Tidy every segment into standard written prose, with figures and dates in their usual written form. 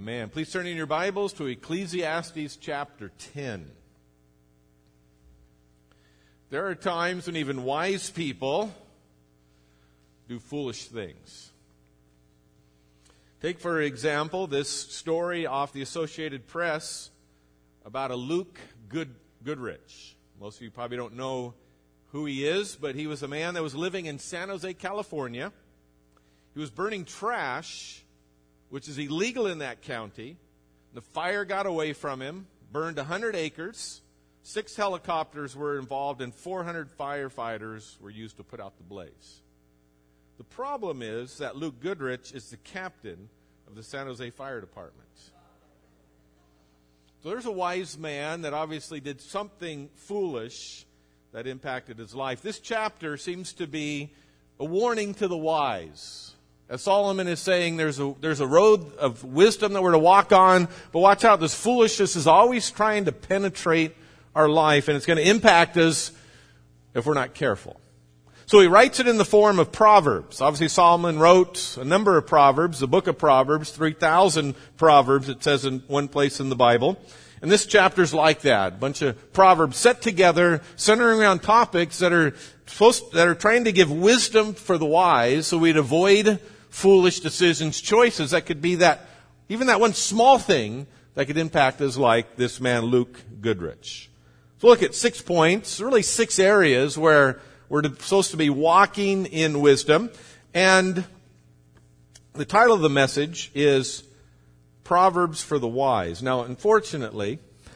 Amen. Please turn in your Bibles to Ecclesiastes chapter 10. There are times when even wise people do foolish things. Take, for example, this story off the Associated Press about a Luke Goodrich. Most of you probably don't know who he is, but he was a man that was living in San Jose, California. He was burning trash, which is illegal in that county. The fire got away from him, burned 100 acres. 6 helicopters were involved, and 400 firefighters were used to put out the blaze. The problem is that Luke Goodrich is the captain of the San Jose Fire Department. So there's a wise man that obviously did something foolish that impacted his life. This chapter seems to be a warning to the wise. As Solomon is saying, there's a road of wisdom that we're to walk on, but watch out, this foolishness is always trying to penetrate our life, and it's going to impact us if we're not careful. So he writes it in the form of Proverbs. Obviously, Solomon wrote a number of Proverbs, the book of Proverbs, 3,000 Proverbs, it says in one place in the Bible. And this chapter's like that. A bunch of Proverbs set together, centering around topics that are trying to give wisdom for the wise, so we'd avoid foolish decisions, choices that could be even that one small thing that could impact us, like this man, Luke Goodrich. So look at 6 points, really 6 areas where we're supposed to be walking in wisdom. And the title of the message is Proverbs for the Wise. Now, unfortunately,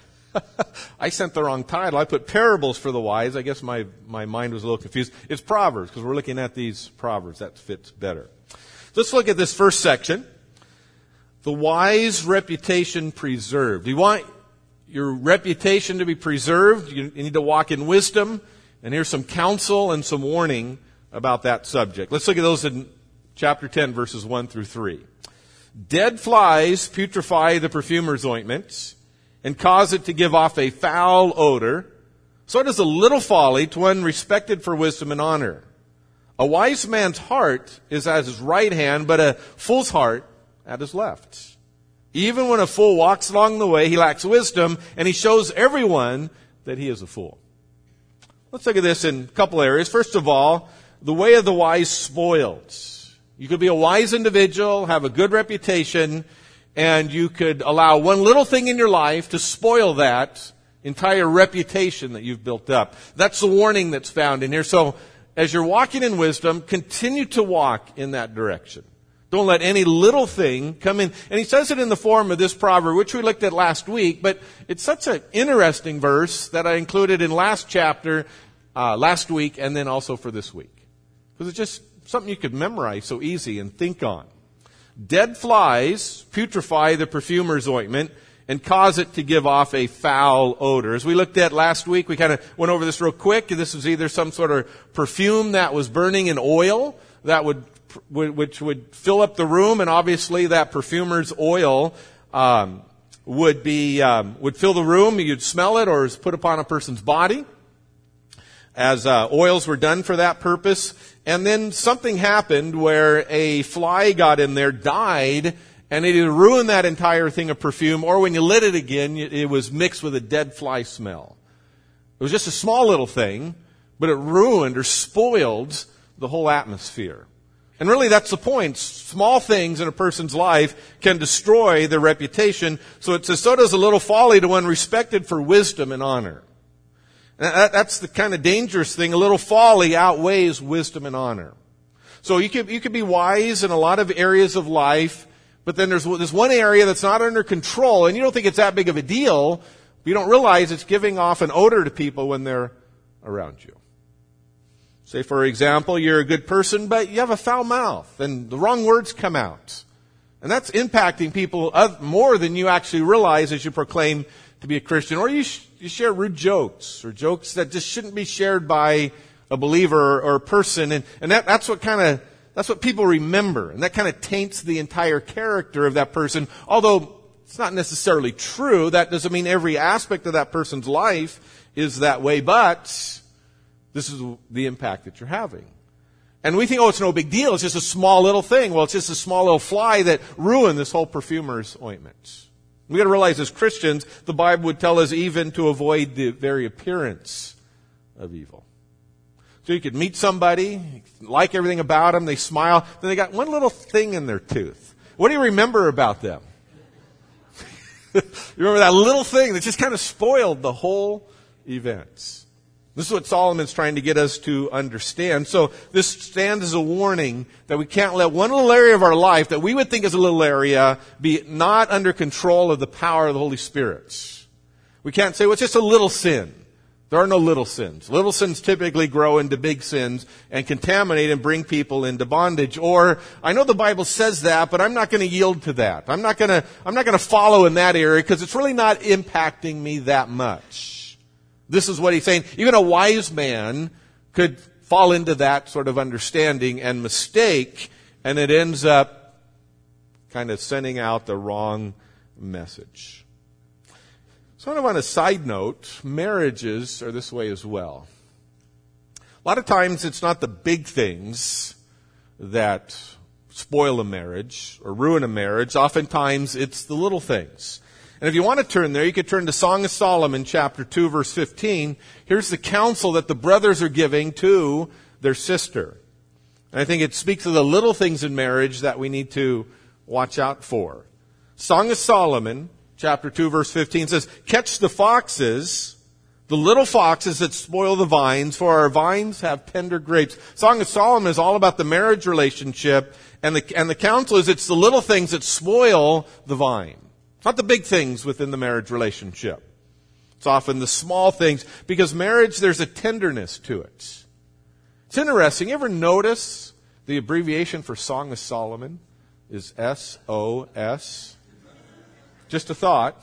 I sent the wrong title. I put Parables for the Wise. I guess my mind was a little confused. It's Proverbs, because we're looking at these Proverbs. That fits better. Let's look at this first section. The wise reputation preserved. You want your reputation to be preserved? You need to walk in wisdom. And here's some counsel and some warning about that subject. Let's look at those in chapter 10, verses 1 through 3. Dead flies putrefy the perfumer's ointment and cause it to give off a foul odor. So does a little folly to one respected for wisdom and honor. A wise man's heart is at his right hand, but a fool's heart at his left. Even when a fool walks along the way, he lacks wisdom, and he shows everyone that he is a fool. Let's look at this in a couple areas. First of all, the way of the wise spoiled. You could be a wise individual, have a good reputation, and you could allow one little thing in your life to spoil that entire reputation that you've built up. That's the warning that's found in here. So, as you're walking in wisdom, continue to walk in that direction. Don't let any little thing come in. And he says it in the form of this proverb, which we looked at last week, but it's such an interesting verse that I included in last week, and then also for this week. Because it's just something you could memorize so easy and think on. Dead flies putrefy the perfumer's ointment and cause it to give off a foul odor. As we looked at last week, we kind of went over this real quick. This was either some sort of perfume that was burning in oil which would fill up the room, and obviously that perfumer's oil would fill the room. You'd smell it, or is put upon a person's body, as oils were done for that purpose. And then something happened where a fly got in there, died, and it either ruined that entire thing of perfume, or when you lit it again, it was mixed with a dead fly smell. It was just a small little thing, but it ruined or spoiled the whole atmosphere. And really that's the point. Small things in a person's life can destroy their reputation. So it says, so does a little folly to one respected for wisdom and honor. And that's the kind of dangerous thing. A little folly outweighs wisdom and honor. So you could be wise in a lot of areas of life, but then there's this one area that's not under control, and you don't think it's that big of a deal, but you don't realize it's giving off an odor to people when they're around you. Say, for example, you're a good person, but you have a foul mouth, and the wrong words come out. And that's impacting people more than you actually realize as you proclaim to be a Christian. Or you share rude jokes, or jokes that just shouldn't be shared by a believer or a person. And that's what people remember. And that kind of taints the entire character of that person. Although it's not necessarily true. That doesn't mean every aspect of that person's life is that way. But this is the impact that you're having. And we think, oh, it's no big deal. It's just a small little thing. Well, it's just a small little fly that ruined this whole perfumer's ointment. We got to realize as Christians, the Bible would tell us even to avoid the very appearance of evil. So you could meet somebody, like everything about them, they smile, then they got one little thing in their tooth. What do you remember about them? You remember that little thing that just kind of spoiled the whole event. This is what Solomon's trying to get us to understand. So this stands as a warning that we can't let one little area of our life that we would think is a little area be not under control of the power of the Holy Spirit. We can't say, well, it's just a little sin. There are no little sins. Little sins typically grow into big sins and contaminate and bring people into bondage. Or, I know the Bible says that, but I'm not going to yield to that. I'm not going to follow in that area because it's really not impacting me that much. This is what he's saying. Even a wise man could fall into that sort of understanding and mistake, and it ends up kind of sending out the wrong message. Sort of on a side note, marriages are this way as well. A lot of times it's not the big things that spoil a marriage or ruin a marriage. Oftentimes it's the little things. And if you want to turn there, you could turn to Song of Solomon, chapter 2, verse 15. Here's the counsel that the brothers are giving to their sister. And I think it speaks of the little things in marriage that we need to watch out for. Song of Solomon, chapter 2, verse 15 says, "Catch the foxes, the little foxes that spoil the vines, for our vines have tender grapes." Song of Solomon is all about the marriage relationship, and the counsel is it's the little things that spoil the vine. Not the big things within the marriage relationship. It's often the small things, because marriage, there's a tenderness to it. It's interesting. You ever notice the abbreviation for Song of Solomon is SOS? Just a thought.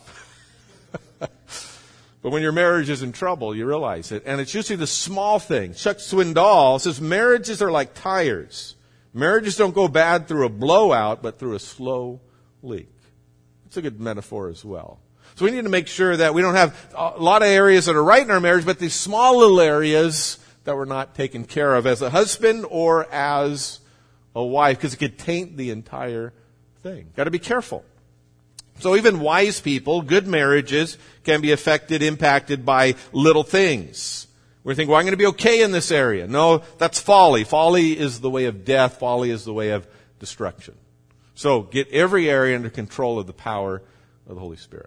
But when your marriage is in trouble, you realize it. And it's usually the small things. Chuck Swindoll says marriages are like tires. Marriages don't go bad through a blowout, but through a slow leak. It's a good metaphor as well. So we need to make sure that we don't have a lot of areas that are right in our marriage, but these small little areas that we're not taken care of as a husband or as a wife, because it could taint the entire thing. Got to be careful. So even wise people, good marriages, can be affected, impacted by little things. We think, well, I'm going to be okay in this area. No, that's folly. Folly is the way of death. Folly is the way of destruction. So get every area under control of the power of the Holy Spirit.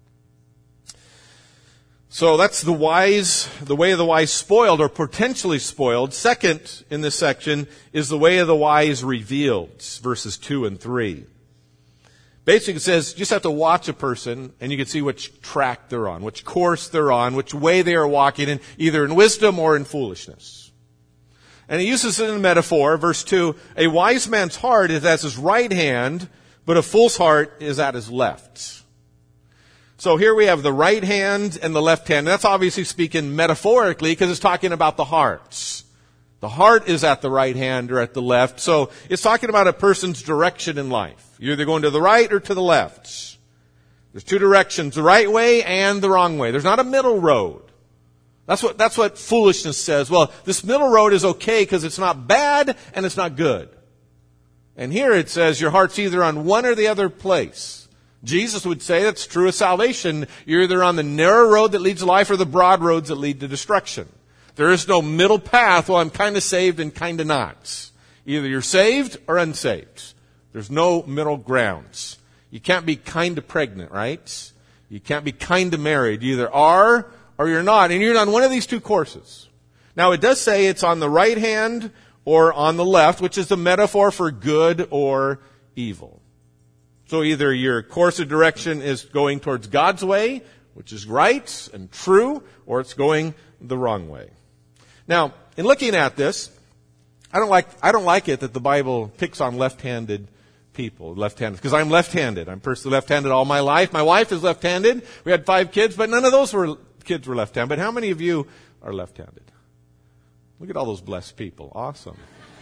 So that's the way of the wise spoiled or potentially spoiled. Second in this section is the way of the wise revealed, verses 2 and 3. Basically it says you just have to watch a person and you can see which track they're on, which course they're on, which way they are walking in, either in wisdom or in foolishness. And he uses it in a metaphor, verse 2, "A wise man's heart is at his right hand, but a fool's heart is at his left." So here we have the right hand and the left hand. And that's obviously speaking metaphorically because it's talking about the hearts. The heart is at the right hand or at the left. So it's talking about a person's direction in life. You're either going to the right or to the left. There's two directions, the right way and the wrong way. There's not a middle road. That's what foolishness says. Well, this middle road is okay because it's not bad and it's not good. And here it says your heart's either on one or the other place. Jesus would say that's true of salvation. You're either on the narrow road that leads to life or the broad roads that lead to destruction. There is no middle path. Well, I'm kind of saved and kind of not. Either you're saved or unsaved. There's no middle grounds. You can't be kind of pregnant, right? You can't be kind of married. You either are or you're not. And you're on one of these two courses. Now, it does say it's on the right hand or on the left, which is a metaphor for good or evil. So either your course of direction is going towards God's way, which is right and true, or it's going the wrong way. Now, in looking at this, I don't like it that the Bible picks on left-handed people, left-handed, because I'm left-handed. I'm personally left-handed all my life. My wife is left-handed. We had 5 kids, but none of those kids were left-handed. But how many of you are left-handed? Look at all those blessed people. Awesome.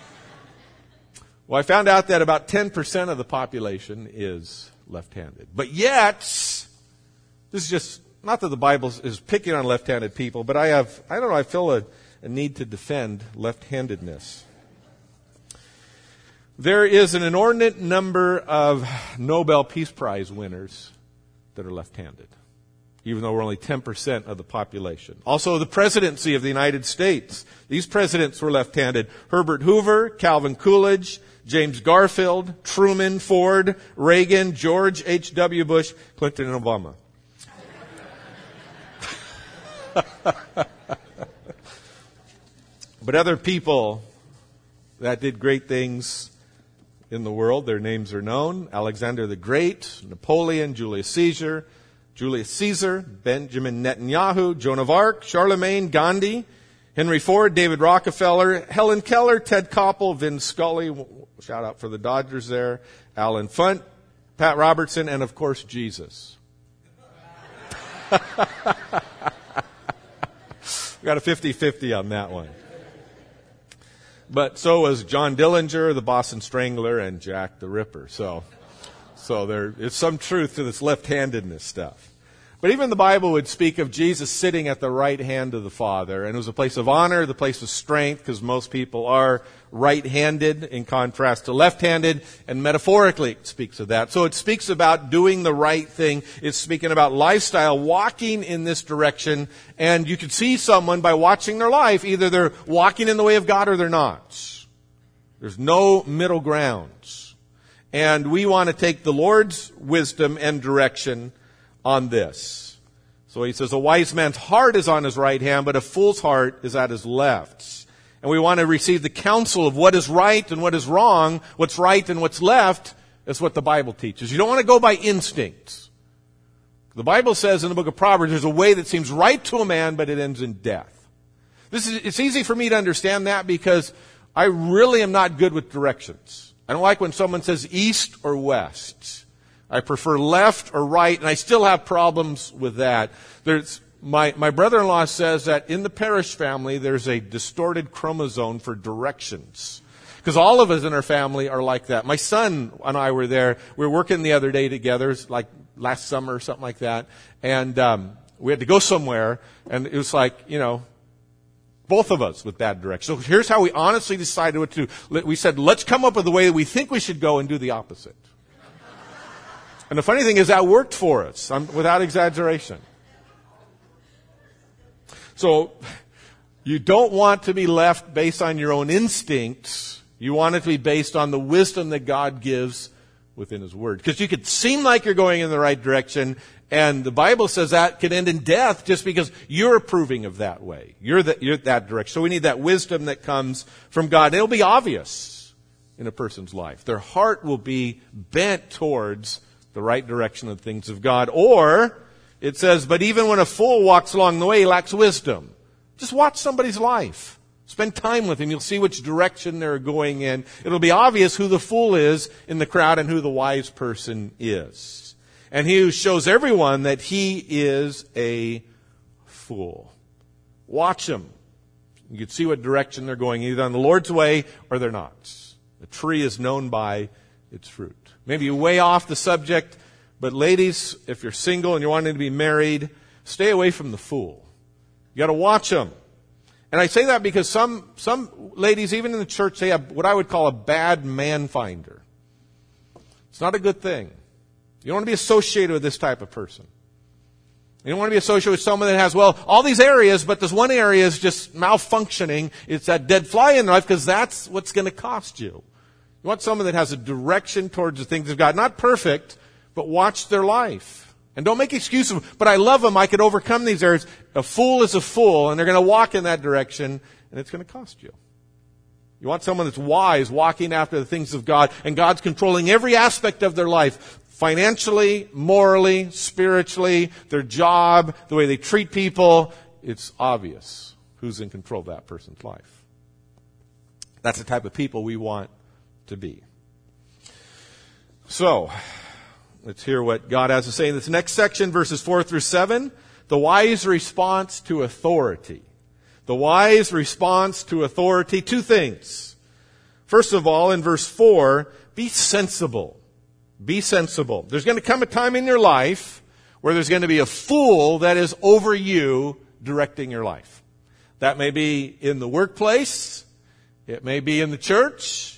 Well, I found out that about 10% of the population is left-handed. But yet, this is just, not that the Bible is picking on left-handed people, but I feel a need to defend left-handedness. There is an inordinate number of Nobel Peace Prize winners that are left-handed, even though we're only 10% of the population. Also, the presidency of the United States. These presidents were left-handed. Herbert Hoover, Calvin Coolidge, James Garfield, Truman, Ford, Reagan, George H.W. Bush, Clinton, and Obama. But other people that did great things in the world, their names are known: Alexander the Great, Napoleon, Julius Caesar, Benjamin Netanyahu, Joan of Arc, Charlemagne, Gandhi, Henry Ford, David Rockefeller, Helen Keller, Ted Koppel, Vin Scully, shout out for the Dodgers there, Alan Funt, Pat Robertson, and of course Jesus. We got a 50-50 on that one. But so was John Dillinger, the Boston Strangler, and Jack the Ripper. So there is some truth to this left-handedness stuff. But even the Bible would speak of Jesus sitting at the right hand of the Father. And it was a place of honor, the place of strength, because most people are right-handed in contrast to left-handed. And metaphorically it speaks of that. So it speaks about doing the right thing. It's speaking about lifestyle, walking in this direction. And you could see someone by watching their life. Either they're walking in the way of God or they're not. There's no middle ground. And we want to take the Lord's wisdom and direction on this. So he says, a wise man's heart is on his right hand, but a fool's heart is at his left. And we want to receive the counsel of what is right and what is wrong, what's right and what's left. That's what the Bible teaches. You don't want to go by instinct. The Bible says in the book of Proverbs, there's a way that seems right to a man, but it ends in death. It's easy for me to understand that because I really am not good with directions. I don't like when someone says east or west. I prefer left or right, and I still have problems with that. My brother-in-law says that in the Parrish family, there's a distorted chromosome for directions. Because all of us in our family are like that. My son and I were there. We were working the other day together, like last summer or something like that. And we had to go somewhere, and it was like, both of us with bad direction. So here's how we honestly decided what to do. We said, let's come up with a way that we think we should go and do the opposite. And the funny thing is that worked for us, without exaggeration. So you don't want to be left based on your own instincts. You want it to be based on the wisdom that God gives within His Word. Because you could seem like you're going in the right direction, and the Bible says that could end in death just because you're approving of that way. You're that direction. So we need that wisdom that comes from God. It'll be obvious in a person's life. Their heart will be bent towards the right direction of the things of God. Or, it says, but even when a fool walks along the way, he lacks wisdom. Just watch somebody's life. Spend time with him. You'll see which direction they're going in. It'll be obvious who the fool is in the crowd and who the wise person is. And he who shows everyone that he is a fool. Watch them. You can see what direction they're going, either on the Lord's way or they're not. The tree is known by its fruit. Maybe you're way off the subject, but ladies, if you're single and you're wanting to be married, stay away from the fool. You got to watch them. And I say that because some ladies, even in the church, they have what I would call a bad man finder. It's not a good thing. You don't want to be associated with this type of person. You don't want to be associated with someone that has, all these areas, but this one area is just malfunctioning. It's that dead fly in their life because that's what's going to cost you. You want someone that has a direction towards the things of God. Not perfect, but watch their life. And don't make excuses. But I love them. I could overcome these areas. A fool is a fool, and they're going to walk in that direction, and it's going to cost you. You want someone that's wise, walking after the things of God, and God's controlling every aspect of their life. Financially, morally, spiritually, their job, the way they treat people. It's obvious who's in control of that person's life. That's the type of people we want to be. So, let's hear what God has to say in this next section, verses 4 through 7. The wise response to authority. The wise response to authority. Two things. First of all, in verse 4, be sensible. Be sensible. There's going to come a time in your life where there's going to be a fool that is over you directing your life. That may be in the workplace. It may be in the church.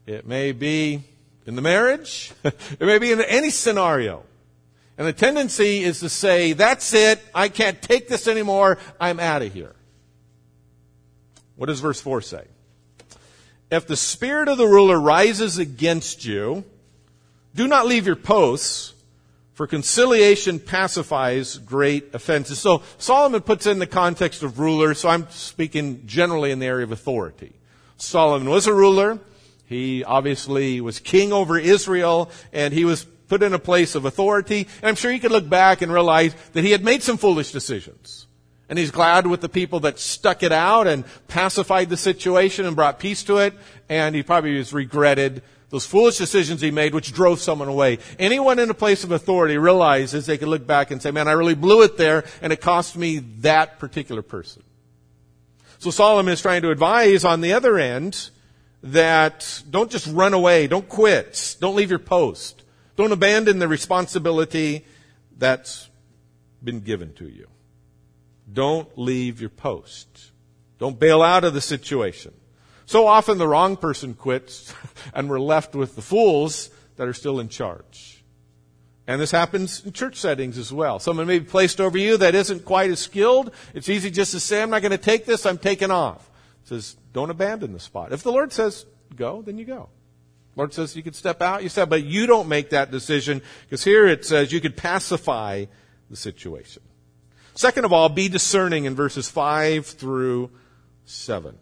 It may be in the marriage. It may be in any scenario. And the tendency is to say, that's it. I can't take this anymore. I'm out of here. What does verse 4 say? If the spirit of the ruler rises against you, do not leave your posts, for conciliation pacifies great offenses. So Solomon puts in the context of ruler, so I'm speaking generally in the area of authority. Solomon was a ruler. He obviously was king over Israel, and he was put in a place of authority. And I'm sure he could look back and realize that he had made some foolish decisions. And he's glad with the people that stuck it out and pacified the situation and brought peace to it. And he probably has regretted those foolish decisions he made, which drove someone away. Anyone in a place of authority realizes they can look back and say, man, I really blew it there, and it cost me that particular person. So Solomon is trying to advise on the other end that don't just run away, don't quit, don't leave your post, don't abandon the responsibility that's been given to you. Don't leave your post. Don't bail out of the situation. So often the wrong person quits and we're left with the fools that are still in charge. And this happens in church settings as well. Someone may be placed over you that isn't quite as skilled. It's easy just to say, I'm not going to take this, I'm taking off. It says, don't abandon the spot. If the Lord says go, then you go. The Lord says you can step out, you step, but you don't make that decision, because here it says you could pacify the situation. Second of all, be discerning in verses 5 through 7.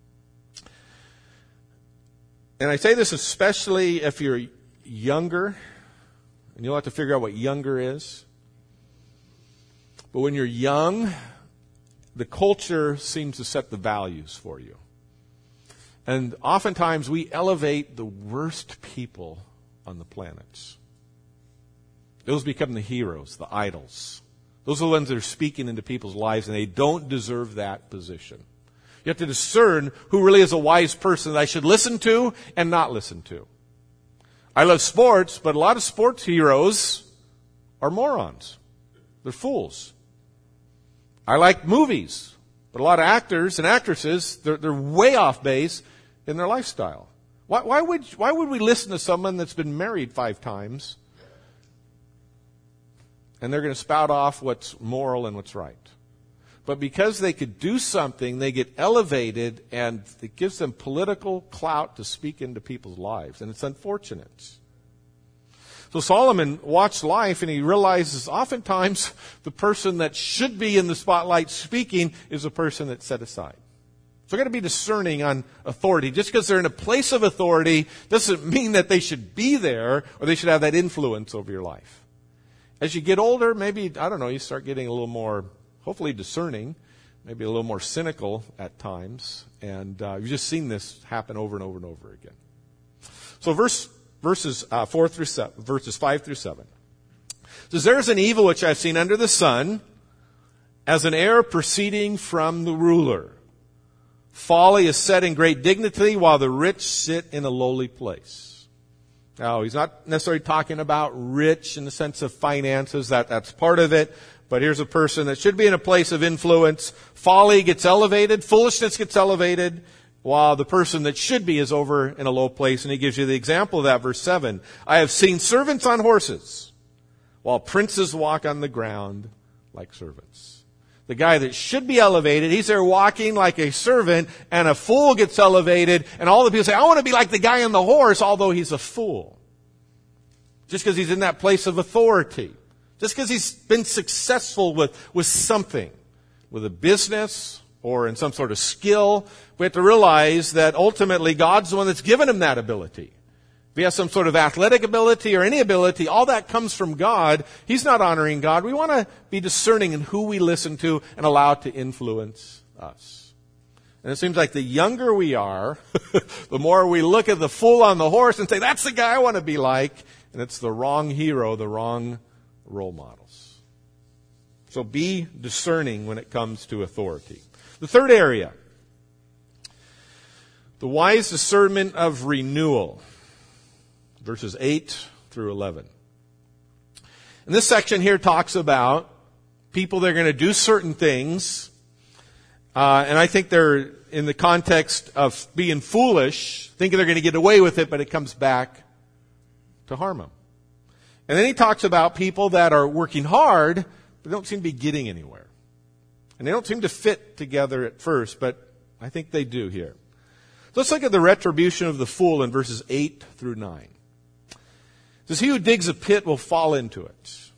And I say this especially if you're younger, and you'll have to figure out what younger is. But when you're young, the culture seems to set the values for you. And oftentimes we elevate the worst people on the planet. Those become the heroes, the idols. Those are the ones that are speaking into people's lives, and they don't deserve that position. You have to discern who really is a wise person that I should listen to and not listen to. I love sports, but a lot of sports heroes are morons. They're fools. I like movies, but a lot of actors and actresses, they're way off base in their lifestyle. Why would we listen to someone that's been married 5 times and they're going to spout off what's moral and what's right? But because they could do something, they get elevated, and it gives them political clout to speak into people's lives. And it's unfortunate. So Solomon watched life, and he realizes oftentimes the person that should be in the spotlight speaking is a person that's set aside. So we've got to be discerning on authority. Just because they're in a place of authority doesn't mean that they should be there or they should have that influence over your life. As you get older, maybe, you start getting a little more, hopefully discerning, maybe a little more cynical at times. And you've just seen this happen over and over and over again. So verses 5 through 7. It says, there is an evil which I've seen under the sun, as an heir proceeding from the ruler. Folly is set in great dignity, while the rich sit in a lowly place. Now, he's not necessarily talking about rich in the sense of finances. That's part of it. But here's a person that should be in a place of influence. Folly gets elevated. Foolishness gets elevated, while the person that should be is over in a low place. And he gives you the example of that, verse 7. I have seen servants on horses, while princes walk on the ground like servants. The guy that should be elevated, he's there walking like a servant, and a fool gets elevated, and all the people say, I want to be like the guy on the horse, although he's a fool. Just because he's in that place of authority. Just because he's been successful with something, with a business or in some sort of skill, we have to realize that ultimately God's the one that's given him that ability. If he has some sort of athletic ability or any ability, all that comes from God. He's not honoring God. We want to be discerning in who we listen to and allow it to influence us. And it seems like the younger we are, the more we look at the fool on the horse and say, that's the guy I want to be like. And it's the wrong hero, the wrong role models. So be discerning when it comes to authority. The third area, the wise discernment of renewal. Verses 8 through 11. And this section here talks about people that are going to do certain things, And I think they're in the context of being foolish, thinking they're going to get away with it, but it comes back to harm them. And then he talks about people that are working hard, but don't seem to be getting anywhere. And they don't seem to fit together at first, but I think they do here. So let's look at the retribution of the fool in verses 8 through 9. It says, he who digs a pit will fall into it.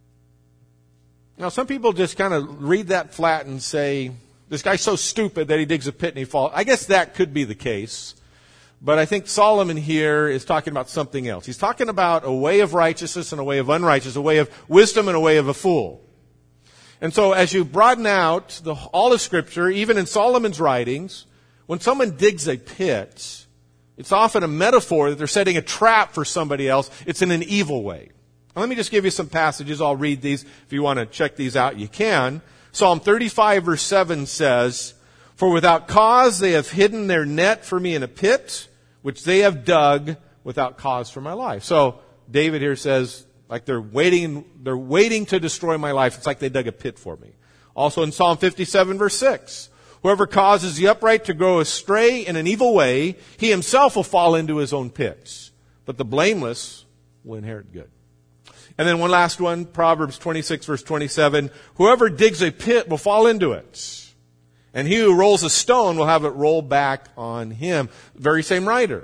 Now, some people just kind of read that flat and say, this guy's so stupid that he digs a pit and he falls. I guess that could be the case. But I think Solomon here is talking about something else. He's talking about a way of righteousness and a way of unrighteousness, a way of wisdom and a way of a fool. And so as you broaden out all of Scripture, even in Solomon's writings, when someone digs a pit, it's often a metaphor that they're setting a trap for somebody else. It's in an evil way. Now, let me just give you some passages. I'll read these. If you want to check these out, you can. Psalm 35 verse 7 says, for without cause they have hidden their net for me in a pit, which they have dug without cause for my life. So David here says, like they're waiting to destroy my life. It's like they dug a pit for me. Also in Psalm 57 verse 6, whoever causes the upright to go astray in an evil way, he himself will fall into his own pits. But the blameless will inherit good. And then one last one, Proverbs 26 verse 27, whoever digs a pit will fall into it. And he who rolls a stone will have it roll back on him. Very same writer.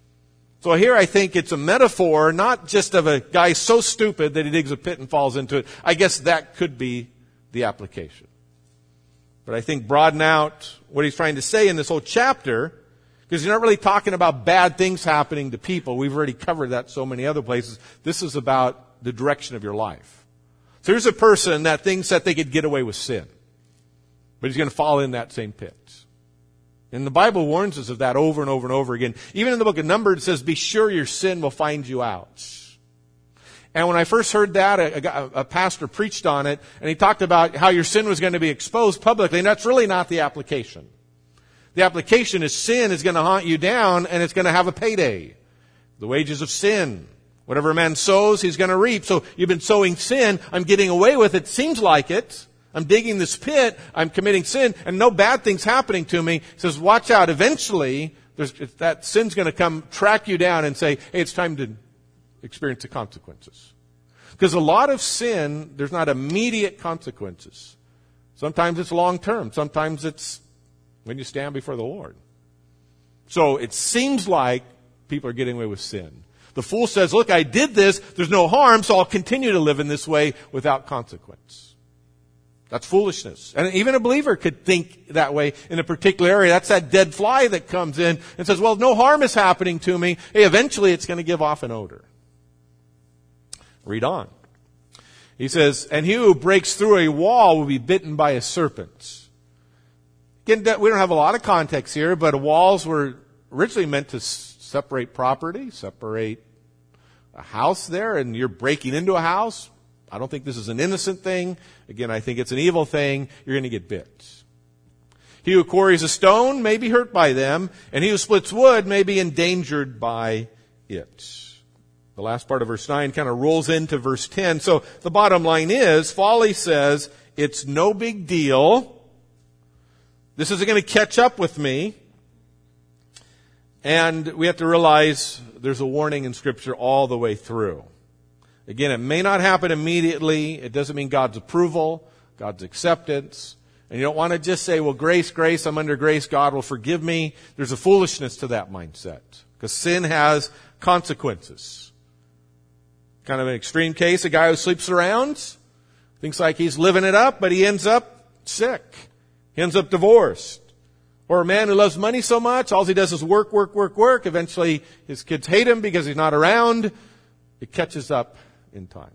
So here I think it's a metaphor, not just of a guy so stupid that he digs a pit and falls into it. I guess that could be the application. But I think broaden out what he's trying to say in this whole chapter, because he's not really talking about bad things happening to people. We've already covered that so many other places. This is about the direction of your life. So here's a person that thinks that they could get away with sin, but he's going to fall in that same pit. And the Bible warns us of that over and over and over again. Even in the book of Numbers, it says, be sure your sin will find you out. And when I first heard that, a pastor preached on it, and he talked about how your sin was going to be exposed publicly, and that's really not the application. The application is sin is going to haunt you down, and it's going to have a payday. The wages of sin. Whatever a man sows, he's going to reap. So you've been sowing sin. I'm getting away with it. Seems like it. I'm digging this pit. I'm committing sin, and no bad thing's happening to me. He says, watch out. Eventually, that sin's going to come track you down and say, hey, it's time to experience the consequences. Because a lot of sin, there's not immediate consequences. Sometimes it's long term. Sometimes it's when you stand before the Lord. So it seems like people are getting away with sin. The fool says, look, I did this. There's no harm, so I'll continue to live in this way without consequence. That's foolishness. And even a believer could think that way in a particular area. That's that dead fly that comes in and says, well, no harm is happening to me. Hey, eventually it's going to give off an odor. Read on. He says, and he who breaks through a wall will be bitten by a serpent. Again, we don't have a lot of context here, but walls were originally meant to separate property, separate a house there, and you're breaking into a house. I don't think this is an innocent thing. Again, I think it's an evil thing. You're going to get bit. He who quarries a stone may be hurt by them, and he who splits wood may be endangered by it. The last part of verse 9 kind of rolls into verse 10. So the bottom line is, folly says, it's no big deal. This isn't going to catch up with me. And we have to realize there's a warning in Scripture all the way through. Again, it may not happen immediately. It doesn't mean God's approval, God's acceptance. And you don't want to just say, well, grace, I'm under grace, God will forgive me. There's a foolishness to that mindset. Because sin has consequences. Kind of an extreme case, a guy who sleeps around, thinks like he's living it up, but he ends up sick. He ends up divorced. Or a man who loves money so much, all he does is work. Eventually his kids hate him because he's not around. It catches up in time.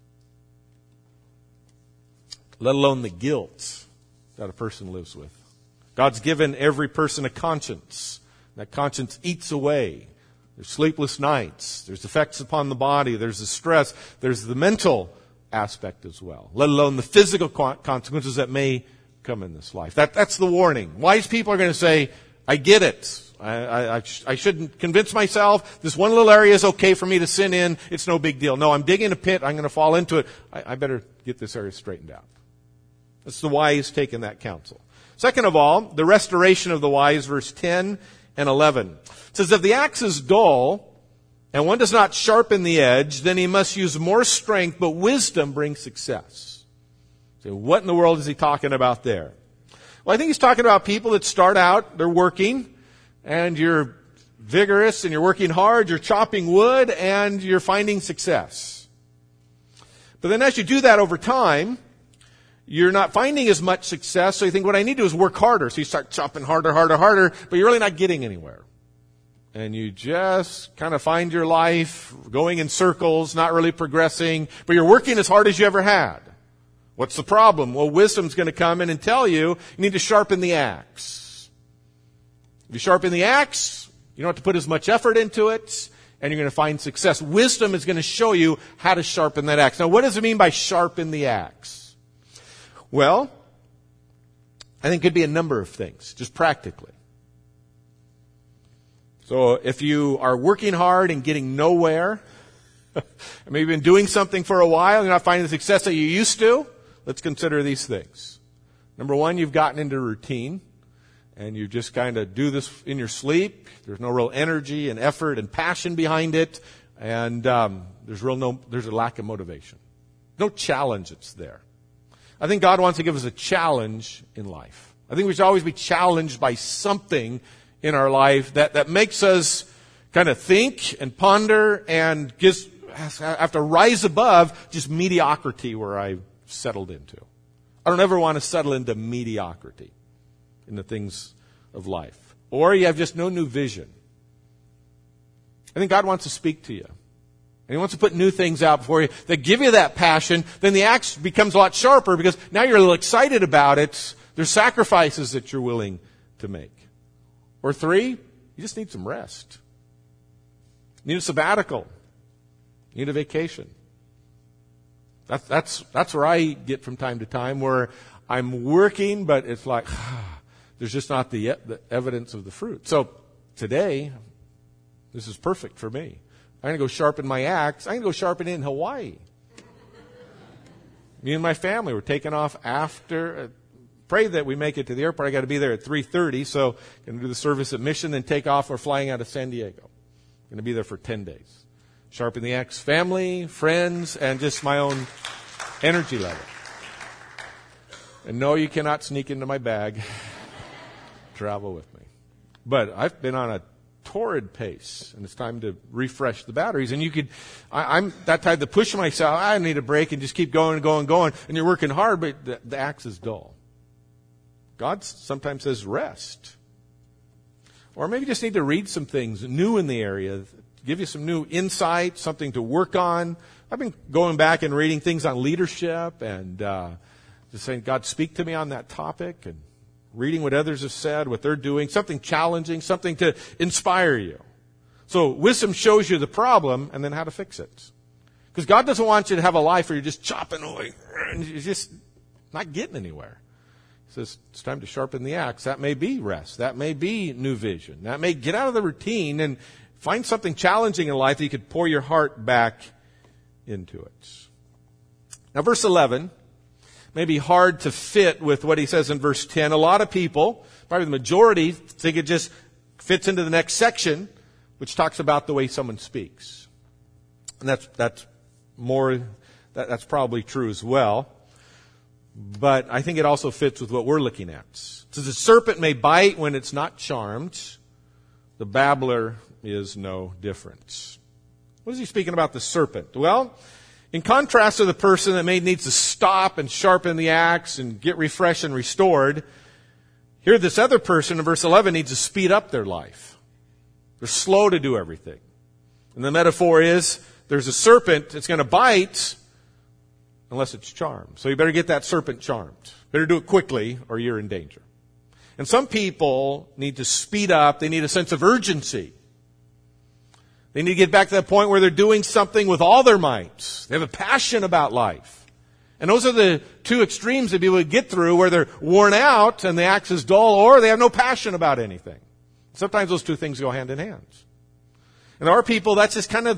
Let alone the guilt that a person lives with. God's given every person a conscience. That conscience eats away. There's sleepless nights. There's effects upon the body. There's the stress. There's the mental aspect as well. Let alone the physical consequences that may come in this life. That's the warning. Wise people are going to say, I get it. I shouldn't convince myself this one little area is okay for me to sin in. It's no big deal. No, I'm digging a pit. I'm going to fall into it. I better get this area straightened out. It's the wise taking that counsel. Second of all, the restoration of the wise, verse 10 and 11. It says, if the axe is dull, and one does not sharpen the edge, then he must use more strength, but wisdom brings success. So what in the world is he talking about there? Well, I think he's talking about people that start out, they're working, and you're vigorous, and you're working hard, you're chopping wood, and you're finding success. But then as you do that over time, you're not finding as much success, so you think, what I need to do is work harder. So you start chopping harder, but you're really not getting anywhere. And you just kind of find your life going in circles, not really progressing, but you're working as hard as you ever had. What's the problem? Well, wisdom's going to come in and tell you need to sharpen the axe. If you sharpen the axe, you don't have to put as much effort into it, and you're going to find success. Wisdom is going to show you how to sharpen that axe. Now, what does it mean by sharpen the axe? Well, I think it could be a number of things, just practically. So if you are working hard and getting nowhere, maybe you've been doing something for a while, you're not finding the success that you used to, let's consider these things. Number one, you've gotten into routine, and you just kind of do this in your sleep. There's no real energy and effort and passion behind it, and there's a lack of motivation. No challenge that's there. I think God wants to give us a challenge in life. I think we should always be challenged by something in our life that makes us kind of think and ponder and have to rise above just mediocrity where I've settled into. I don't ever want to settle into mediocrity in the things of life. Or you have just no new vision. I think God wants to speak to you. And He wants to put new things out before you that give you that passion. Then the axe becomes a lot sharper because now you're a little excited about it. There's sacrifices that you're willing to make. Or three, you just need some rest. You need a sabbatical. You need a vacation. That's where I get from time to time, where I'm working, but it's like, there's just not the evidence of the fruit. So today, this is perfect for me. I'm going to go sharpen my axe. I'm going to go sharpen it in Hawaii. Me and my family were taking off after. Pray that we make it to the airport. I got to be there at 3:30, so going to do the service at Mission, then take off. We're flying out of San Diego. Going to be there for 10 days. Sharpen the axe, family, friends, and just my own energy level. And no, you cannot sneak into my bag. Travel with me. But I've been on a torrid pace, and it's time to refresh the batteries. And I'm that type to push myself. I need a break and just keep going and going and going. And you're working hard, but the axe is dull. God sometimes says rest. Or maybe you just need to read some things new in the area, give you some new insight, something to work on. I've been going back and reading things on leadership and just saying, God, speak to me on that topic, and reading what others have said, what they're doing, something challenging, something to inspire you. So wisdom shows you the problem and then how to fix it. Because God doesn't want you to have a life where you're just chopping away and you're just not getting anywhere. He says, it's time to sharpen the axe. That may be rest. That may be new vision. That may get out of the routine and find something challenging in life that you could pour your heart back into it. Now, verse 11 may be hard to fit with what he says in verse 10. A lot of people, probably the majority, think it just fits into the next section, which talks about the way someone speaks. And that's probably true as well. But I think it also fits with what we're looking at. It says, the serpent may bite when it's not charmed. The babbler is no different. What is he speaking about, the serpent? Well, in contrast to the person that needs to stop and sharpen the axe and get refreshed and restored, here this other person in verse 11 needs to speed up their life. They're slow to do everything. And the metaphor is, there's a serpent that's going to bite unless it's charmed. So you better get that serpent charmed. Better do it quickly or you're in danger. And some people need to speed up. They need a sense of urgency. They need to get back to that point where they're doing something with all their might. They have a passion about life. And those are the two extremes that people would get through, where they're worn out and the axe is dull, or they have no passion about anything. Sometimes those two things go hand in hand. And there are people, that's just kind of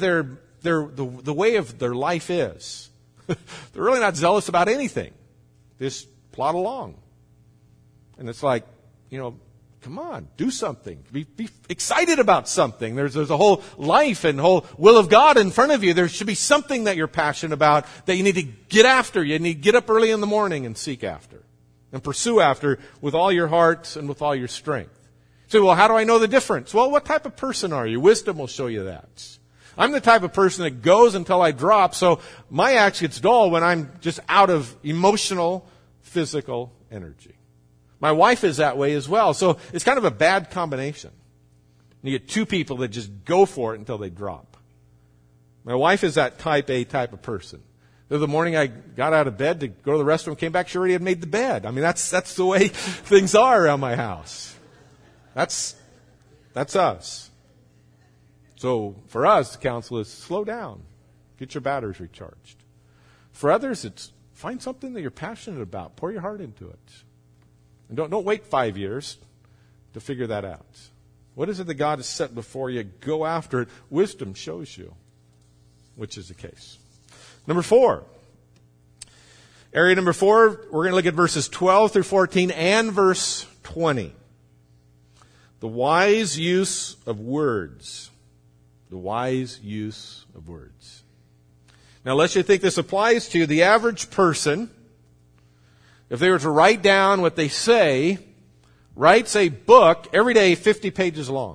the way of their life is. They're really not zealous about anything. They just plod along. And it's like, come on, do something. Be excited about something. There's a whole life and whole will of God in front of you. There should be something that you're passionate about that you need to get after. You need to get up early in the morning and seek after and pursue after with all your heart and with all your strength. So, well, how do I know the difference? Well, what type of person are you? Wisdom will show you that. I'm the type of person that goes until I drop, so my axe gets dull when I'm just out of emotional, physical energy. My wife is that way as well, so it's kind of a bad combination. You get two people that just go for it until they drop. My wife is that type A type of person. The other morning I got out of bed to go to the restroom, came back, she already had made the bed. I mean, that's the way things are around my house. That's us. So for us, the counsel is slow down. Get your batteries recharged. For others, it's find something that you're passionate about. Pour your heart into it. And don't wait 5 years to figure that out. What is it that God has set before you? Go after it. Wisdom shows you which is the case. Number 4. Area number 4, we're going to look at verses 12 through 14 and verse 20. The wise use of words. The wise use of words. Now, lest you think this applies to the average person, if they were to write down what they say, writes a book every day 50 pages long.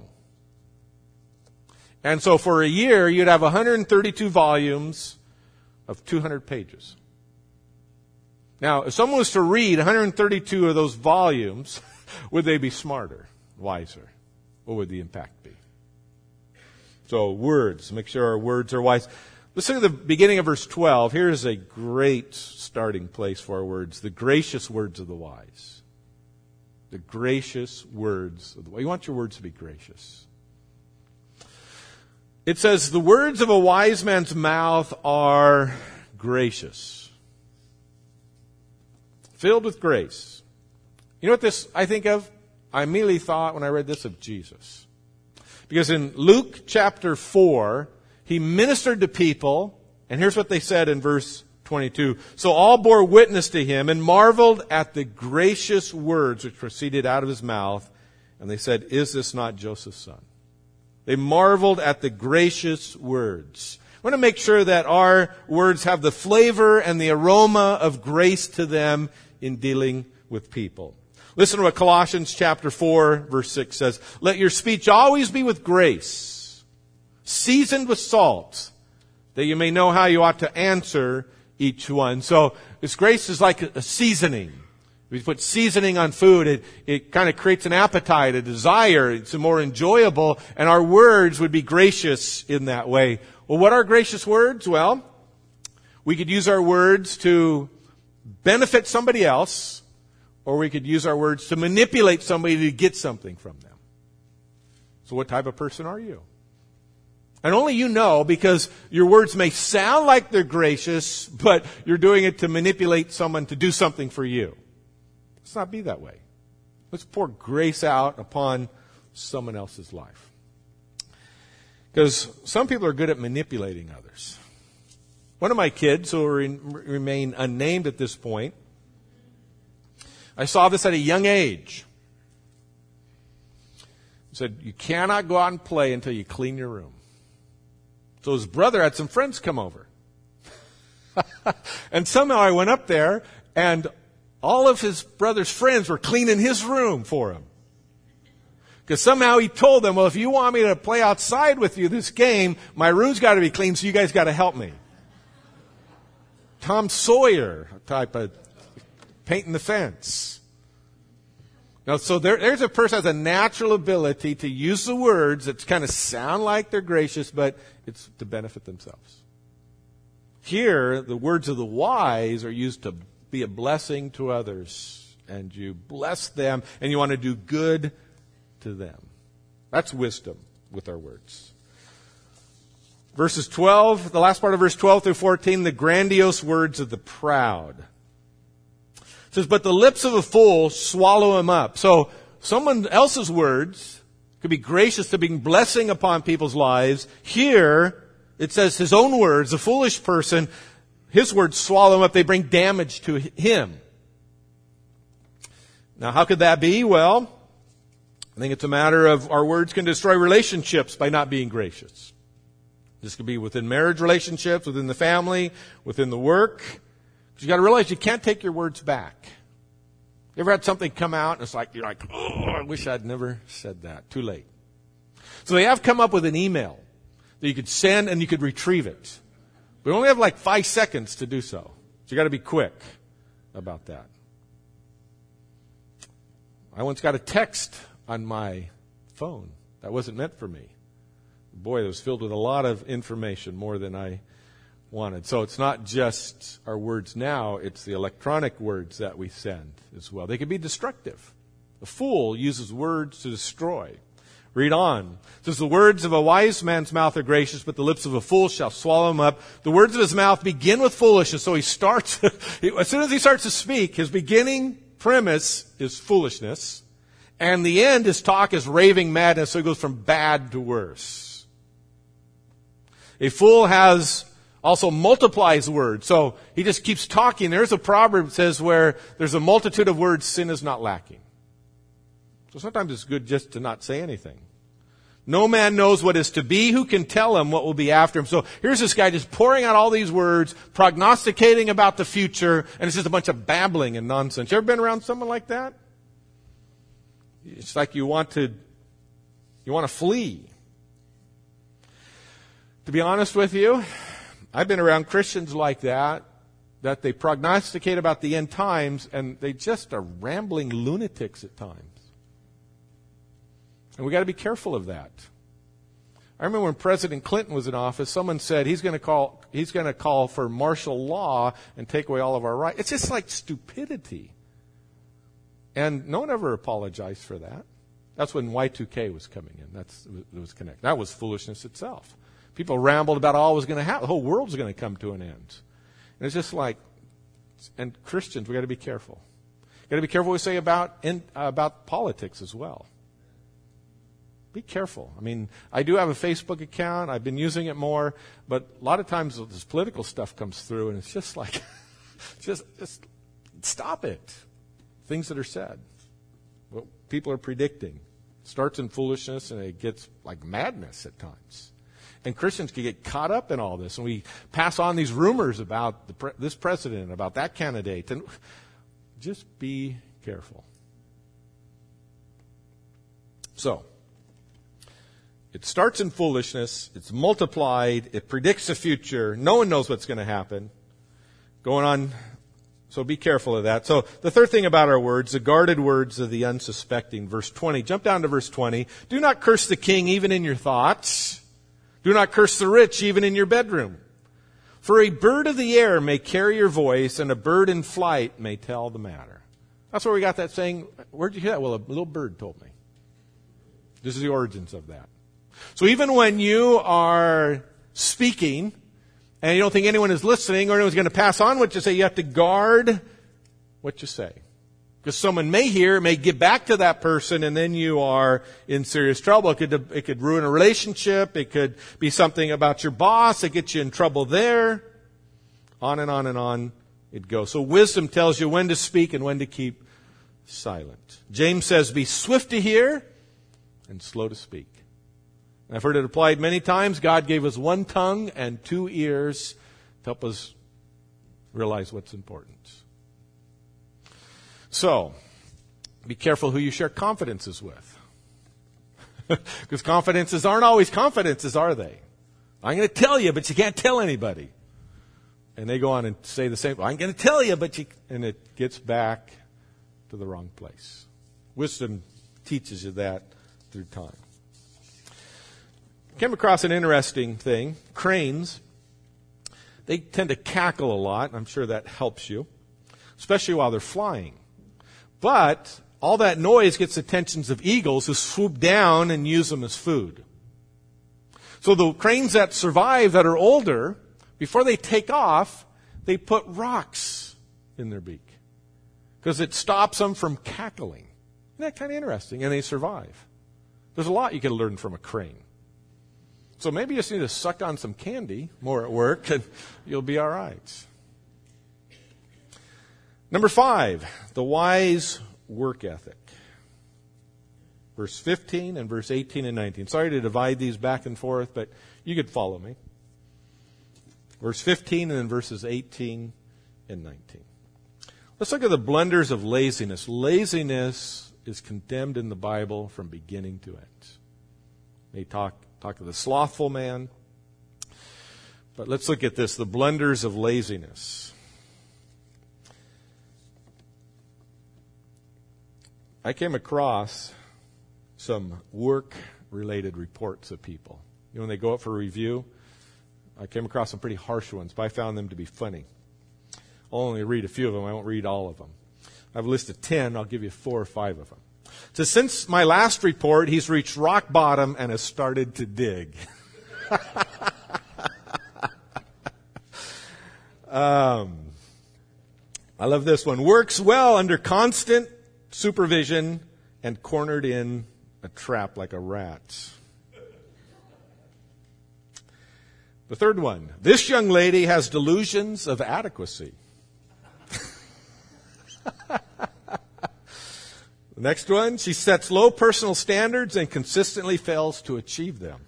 And so for a year, you'd have 132 volumes of 200 pages. Now, if someone was to read 132 of those volumes, would they be smarter, wiser? What would the impact be? So words, make sure our words are wise. Let's look at the beginning of verse 12. Here's a great starting place for our words. The gracious words of the wise. The gracious words of the wise. You want your words to be gracious. It says, the words of a wise man's mouth are gracious. Filled with grace. You know what this I think of? I immediately thought when I read this of Jesus. Because in Luke chapter 4, he ministered to people, and here's what they said in verse 22. So all bore witness to him and marveled at the gracious words which proceeded out of his mouth. And they said, is this not Joseph's son? They marveled at the gracious words. I want to make sure that our words have the flavor and the aroma of grace to them in dealing with people. Listen to what Colossians chapter 4, verse 6 says. Let your speech always be with grace, seasoned with salt, that you may know how you ought to answer each one. So this grace is like a seasoning. If you put seasoning on food, it kind of creates an appetite, a desire. It's more enjoyable, and our words would be gracious in that way. Well, what are gracious words? Well, we could use our words to benefit somebody else, or we could use our words to manipulate somebody to get something from them. So what type of person are you? And only you know, because your words may sound like they're gracious, but you're doing it to manipulate someone to do something for you. Let's not be that way. Let's pour grace out upon someone else's life. Because some people are good at manipulating others. One of my kids, who remain unnamed at this point, I saw this at a young age. He said, you cannot go out and play until you clean your room. So his brother had some friends come over. And somehow I went up there, and all of his brother's friends were cleaning his room for him. Because somehow he told them, well, if you want me to play outside with you this game, my room's got to be clean, so you guys got to help me. Tom Sawyer type of painting the fence. Now, so there's a person that has a natural ability to use the words that kind of sound like they're gracious, but it's to benefit themselves. Here, the words of the wise are used to be a blessing to others, and you bless them, and you want to do good to them. That's wisdom with our words. Verses 12, the last part of verse 12 through 14, the grandiose words of the proud. It says, but the lips of a fool swallow him up. So someone else's words could be gracious to being blessing upon people's lives. Here, it says his own words, the foolish person, his words swallow him up. They bring damage to him. Now, how could that be? Well, I think it's a matter of our words can destroy relationships by not being gracious. This could be within marriage relationships, within the family, within the work. You've got to realize you can't take your words back. You ever had something come out and it's like, you're like, oh, I wish I'd never said that. Too late. So they have come up with an email that you could send and you could retrieve it. We only have like 5 seconds to do so. So you got to be quick about that. I once got a text on my phone that wasn't meant for me. Boy, it was filled with a lot of information, more than I wanted. So it's not just our words now, it's the electronic words that we send as well. They can be destructive. A fool uses words to destroy. Read on. It says, the words of a wise man's mouth are gracious, but the lips of a fool shall swallow him up. The words of his mouth begin with foolishness. So he starts, as soon as he starts to speak, his beginning premise is foolishness. And the end, his talk is raving madness. So he goes from bad to worse. A fool also multiplies words. So he just keeps talking. There's a proverb that says where there's a multitude of words, sin is not lacking. So sometimes it's good just to not say anything. No man knows what is to be. Who can tell him what will be after him? So here's this guy just pouring out all these words, prognosticating about the future, and it's just a bunch of babbling and nonsense. You ever been around someone like that? It's like you want to flee. To be honest with you, I've been around Christians like that they prognosticate about the end times, and they just are rambling lunatics at times. And we got to be careful of that. I remember when President Clinton was in office, someone said he's going to call for martial law and take away all of our rights. It's just like stupidity. And no one ever apologized for that. That's when Y2K was coming in. It was connected. That was foolishness itself. People rambled about all was going to happen. The whole world was going to come to an end. And it's just like, and Christians, we got to be careful. Got to be careful what we say about politics as well. Be careful. I mean, I do have a Facebook account. I've been using it more, but a lot of times this political stuff comes through, and it's just like, just stop it. Things that are said, what people are predicting, starts in foolishness, and it gets like madness at times. And Christians can get caught up in all this, and we pass on these rumors about this president, about that candidate, and just be careful. So, it starts in foolishness, it's multiplied, it predicts the future, no one knows what's going to happen. Going on, so be careful of that. So the third thing about our words, the guarded words of the unsuspecting. Verse 20, jump down to verse 20. Do not curse the king even in your thoughts. Do not curse the rich even in your bedroom. For a bird of the air may carry your voice, and a bird in flight may tell the matter. That's where we got that saying. Where'd you hear that? Well, a little bird told me. This is the origins of that. So even when you are speaking and you don't think anyone is listening or anyone's going to pass on what you say, you have to guard what you say. Because someone may hear, may get back to that person, and then you are in serious trouble. It could ruin a relationship. It could be something about your boss that gets you in trouble there. On and on and on it goes. So wisdom tells you when to speak and when to keep silent. James says, be swift to hear and slow to speak. I've heard it applied many times. God gave us one tongue and 2 ears to help us realize what's important. So, be careful who you share confidences with. Because confidences aren't always confidences, are they? I'm going to tell you, but you can't tell anybody. And they go on and say the same. I'm going to tell you, but you... And it gets back to the wrong place. Wisdom teaches you that through time. Came across an interesting thing. Cranes, they tend to cackle a lot. I'm sure that helps you, especially while they're flying. But all that noise gets the attentions of eagles who swoop down and use them as food. So the cranes that survive, that are older, before they take off, they put rocks in their beak because it stops them from cackling. Isn't that kind of interesting? And they survive. There's a lot you can learn from a crane. So maybe you just need to suck on some candy more at work and you'll be all right. Number 5, the wise work ethic. Verse 15 and verse 18 and 19. Sorry to divide these back and forth, but you could follow me. Verse 15 and then verses 18 and 19. Let's look at the blunders of laziness. Laziness is condemned in the Bible from beginning to end. They talk of the slothful man. But let's look at this, the blunders of laziness. I came across some work-related reports of people. You know, when they go up for review, I came across some pretty harsh ones, but I found them to be funny. I'll only read a few of them. I won't read all of them. I have a list of 10. I'll give you 4 or 5 of them. So since my last report, he's reached rock bottom and has started to dig. I love this one. Works well under constant supervision and cornered in a trap like a rat. The third one. This young lady has delusions of adequacy. The next one. She sets low personal standards and consistently fails to achieve them.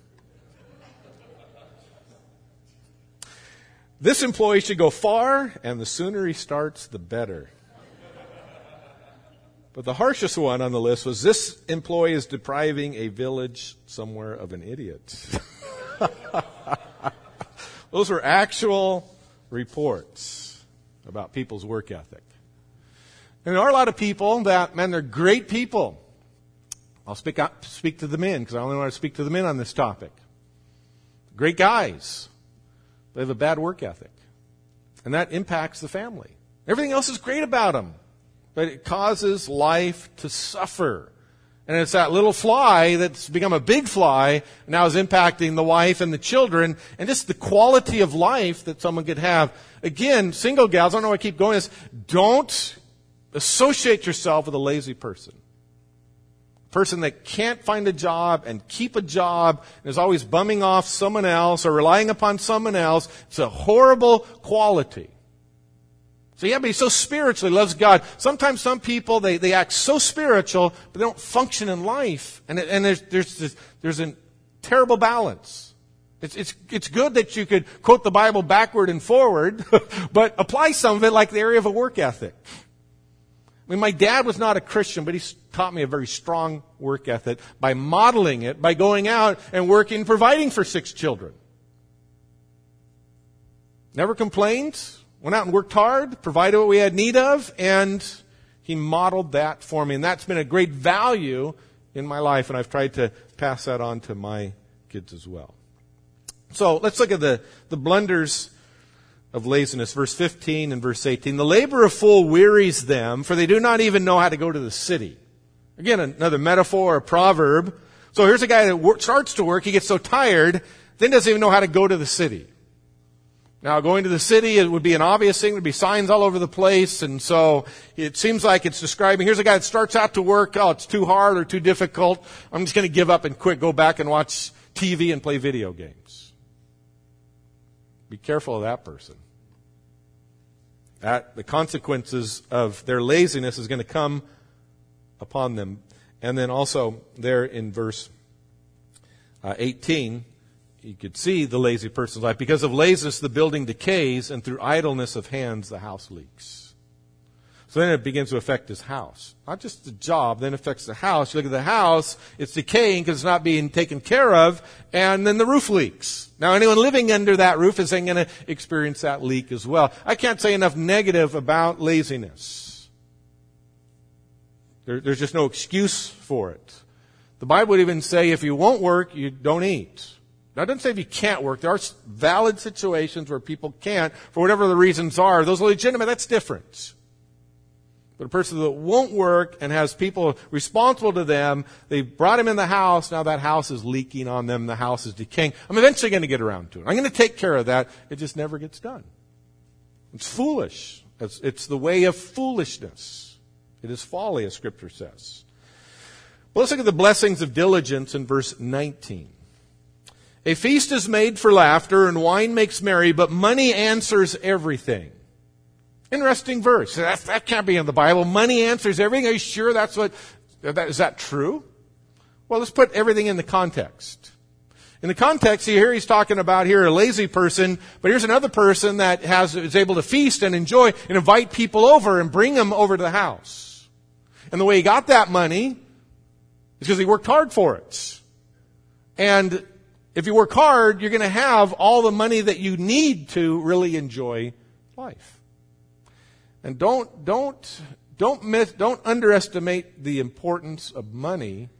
This employee should go far, and the sooner he starts, the better. But the harshest one on the list was this employee is depriving a village somewhere of an idiot. Those were actual reports about people's work ethic. And there are a lot of people that, man, they're great people. I'll speak to the men because I only want to speak to the men on this topic. Great guys. They have a bad work ethic. And that impacts the family. Everything else is great about them. But it causes life to suffer. And it's that little fly that's become a big fly, and now is impacting the wife and the children, and just the quality of life that someone could have. Again, single gals, I don't know why I keep going this, don't associate yourself with a lazy person. A person that can't find a job and keep a job and is always bumming off someone else or relying upon someone else. It's a horrible quality. So yeah, but he's so spiritual, he loves God. Sometimes some people, they act so spiritual, but they don't function in life. And there's a terrible balance. It's good that you could quote the Bible backward and forward, but apply some of it like the area of a work ethic. I mean, my dad was not a Christian, but he taught me a very strong work ethic by modeling it, by going out and working, providing for 6 children. Never complained. Went out and worked hard, provided what we had need of, and he modeled that for me. And that's been a great value in my life, and I've tried to pass that on to my kids as well. So let's look at the blunders of laziness, verse 15 and verse 18. The labor of fool wearies them, for they do not even know how to go to the city. Again, another metaphor or proverb. So here's a guy that starts to work, he gets so tired, then doesn't even know how to go to the city. Now, going to the city, it would be an obvious thing. There'd be signs all over the place. And so it seems like it's describing, here's a guy that starts out to work. Oh, it's too hard or too difficult. I'm just going to give up and quit, go back and watch TV and play video games. Be careful of that person. The consequences of their laziness is going to come upon them. And then also there in verse 18, you could see the lazy person's life. Because of laziness, the building decays, and through idleness of hands, the house leaks. So then it begins to affect his house. Not just the job, then affects the house. You look at the house, it's decaying because it's not being taken care of, and then the roof leaks. Now, anyone living under that roof is then going to experience that leak as well. I can't say enough negative about laziness. There's just no excuse for it. The Bible would even say if you won't work, you don't eat. Now, it doesn't say if you can't work. There are valid situations where people can't, for whatever the reasons are. Those are legitimate. That's different. But a person that won't work and has people responsible to them, they brought him in the house, now that house is leaking on them, the house is decaying. I'm eventually going to get around to it. I'm going to take care of that. It just never gets done. It's foolish. It's the way of foolishness. It is folly, as Scripture says. Well, let's look at the blessings of diligence in verse 19. A feast is made for laughter, and wine makes merry, but money answers everything. Interesting verse. That can't be in the Bible. Money answers everything. Are you sure is that true? Well, let's put everything in the context. In the context here, he's talking about here a lazy person, but here's another person that is able to feast and enjoy and invite people over and bring them over to the house. And the way he got that money is because he worked hard for it. And if you work hard, you're going to have all the money that you need to really enjoy life. And don't underestimate the importance of money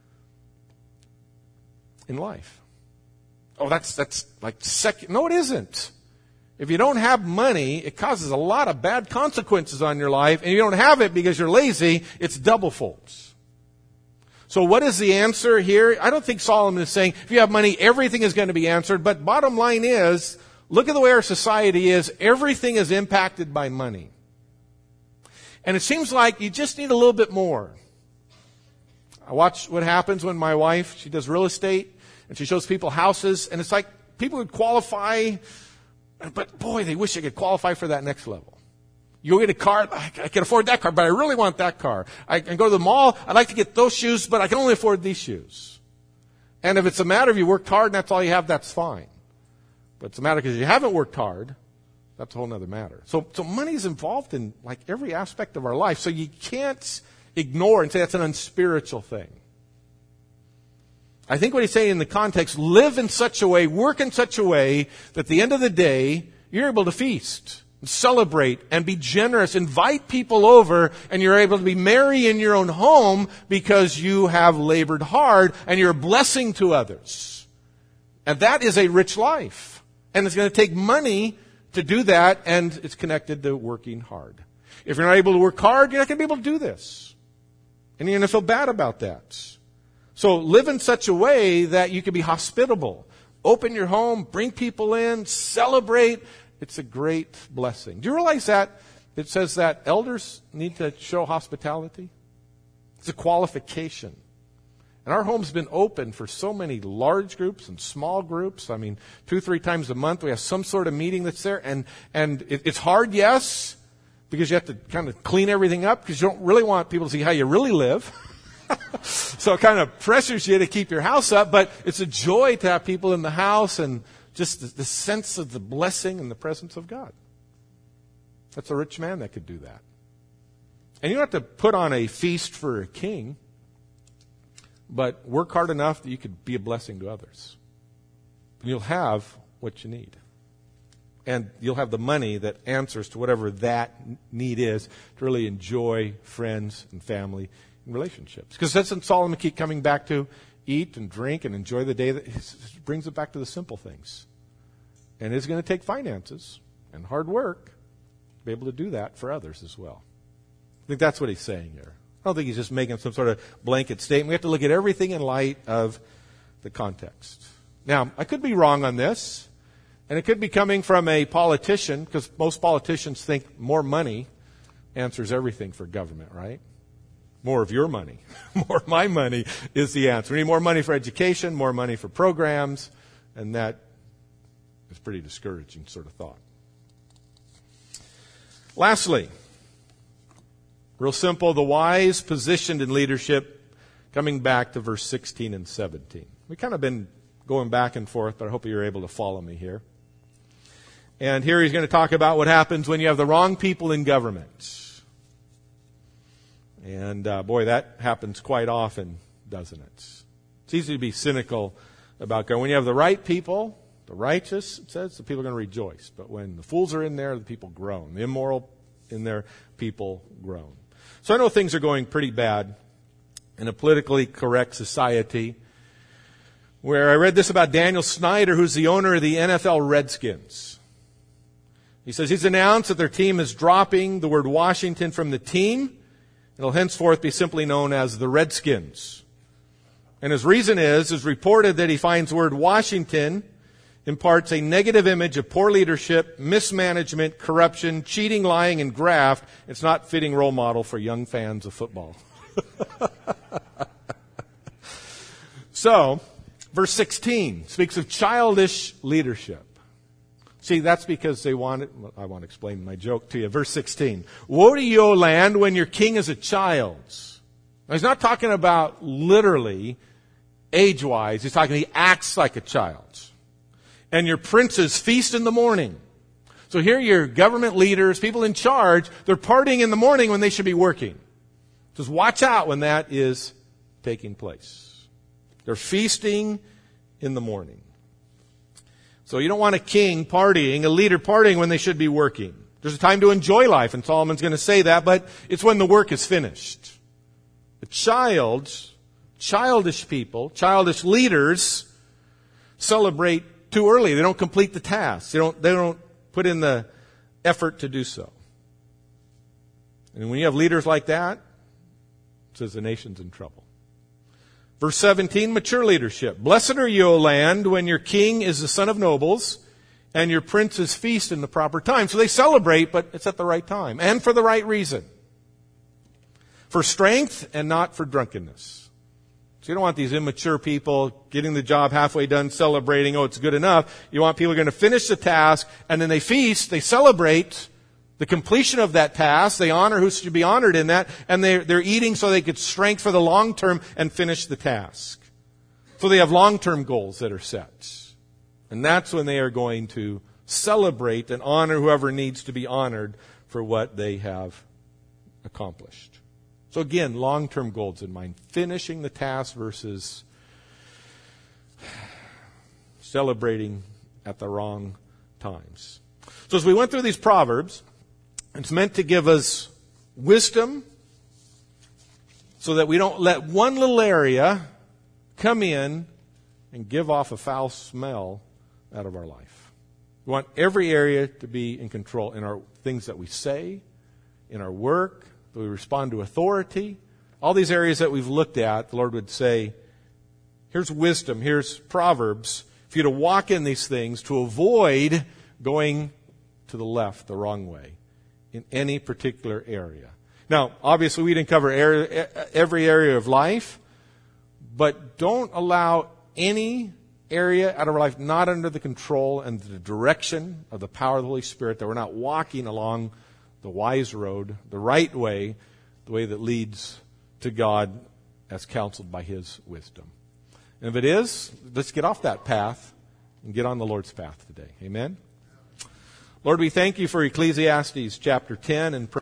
in life. Oh, that's like second. No, it isn't. If you don't have money, it causes a lot of bad consequences on your life, and you don't have it because you're lazy, it's double folds. So what is the answer here? I don't think Solomon is saying if you have money, everything is going to be answered, but bottom line is, look at the way our society is. Everything is impacted by money. And it seems like you just need a little bit more. I watch what happens when my wife, she does real estate, and she shows people houses, and it's like people would qualify, but boy, they wish they could qualify for that next level. You get a car, I can afford that car, but I really want that car. I can go to the mall, I'd like to get those shoes, but I can only afford these shoes. And if it's a matter of you worked hard and that's all you have, that's fine. But it's a matter because you haven't worked hard, that's a whole other matter. So money's involved in like every aspect of our life, so you can't ignore and say that's an unspiritual thing. I think what he's saying in the context, live in such a way, work in such a way that at the end of the day, you're able to feast, and celebrate, and be generous, invite people over, and you're able to be merry in your own home because you have labored hard and you're a blessing to others. And that is a rich life. And it's going to take money to do that, and it's connected to working hard. If you're not able to work hard, you're not going to be able to do this. And you're going to feel bad about that. So live in such a way that you can be hospitable. Open your home, bring people in, celebrate. It's a great blessing. Do you realize that it says that elders need to show hospitality? It's a qualification. And our home's been open for so many large groups and small groups. I mean, 2-3 times a month we have some sort of meeting that's there. And it's hard, yes, because you have to kind of clean everything up because you don't really want people to see how you really live. So it kind of pressures you to keep your house up, but it's a joy to have people in the house and just the sense of the blessing and the presence of God. That's a rich man that could do that. And you don't have to put on a feast for a king, but work hard enough that you could be a blessing to others. And you'll have what you need. And you'll have the money that answers to whatever that need is to really enjoy friends and family and relationships. Because doesn't Solomon keep coming back to eat and drink and enjoy the day? That brings it back to the simple things. And it's going to take finances and hard work to be able to do that for others as well. I think that's what he's saying here. I don't think he's just making some sort of blanket statement. We have to look at everything in light of the context. Now, I could be wrong on this, and it could be coming from a politician, because most politicians think more money answers everything for government, right? More of your money, more of my money is the answer. We need more money for education, more money for programs, and that is pretty discouraging sort of thought. Lastly, real simple, the wise positioned in leadership, coming back to verse 16 and 17. We've kind of been going back and forth, but I hope you're able to follow me here. And here he's going to talk about what happens when you have the wrong people in government. And boy, that happens quite often, doesn't it? It's easy to be cynical about God. When you have the right people, the righteous, it says, the people are going to rejoice. But when the fools are in there, the people groan. The immoral in there, people groan. So I know things are going pretty bad in a politically correct society, where I read this about Daniel Snyder, who's the owner of the NFL Redskins. He says he's announced that their team is dropping the word Washington from the team. It'll henceforth be simply known as the Redskins. And his reason is reported that he finds the word Washington imparts a negative image of poor leadership, mismanagement, corruption, cheating, lying, and graft. It's not a fitting role model for young fans of football. So, verse 16 speaks of childish leadership. See, that's because they wanted, I want to explain my joke to you. Verse 16. Woe to you, O land, when your king is a child. Now, he's not talking about literally, age-wise. He's talking, he acts like a child. And your princes feast in the morning. So here your government leaders, people in charge, they're partying in the morning when they should be working. Just watch out when that is taking place. They're feasting in the morning. So you don't want a king partying, a leader partying when they should be working. There's a time to enjoy life, and Solomon's going to say that, but it's when the work is finished. The childish people, childish leaders celebrate too early. They don't complete the task. They don't put in the effort to do so. And when you have leaders like that, it says the nation's in trouble. Verse 17, mature leadership. Blessed are you, O land, when your king is the son of nobles, and your princes feast in the proper time. So they celebrate, but it's at the right time, and for the right reason. For strength and not for drunkenness. So you don't want these immature people getting the job halfway done, celebrating, oh, it's good enough. You want people who are going to finish the task, and then they feast, they celebrate the completion of that task. They honor who should be honored in that, and they're eating so they get strength for the long term and finish the task. So they have long-term goals that are set. And that's when they are going to celebrate and honor whoever needs to be honored for what they have accomplished. So again, long-term goals in mind. Finishing the task versus celebrating at the wrong times. So as we went through these Proverbs, it's meant to give us wisdom so that we don't let one little area come in and give off a foul smell out of our life. We want every area to be in control in our things that we say, in our work, that we respond to authority. All these areas that we've looked at, the Lord would say, here's wisdom, here's Proverbs, for you to walk in these things to avoid going to the left, the wrong way, in any particular area. Now, obviously we didn't cover every area of life, but don't allow any area out of our life not under the control and the direction of the power of the Holy Spirit, that we're not walking along the wise road, the right way, the way that leads to God as counseled by His wisdom. And if it is, let's get off that path and get on the Lord's path today. Amen? Lord, we thank you for Ecclesiastes chapter 10 and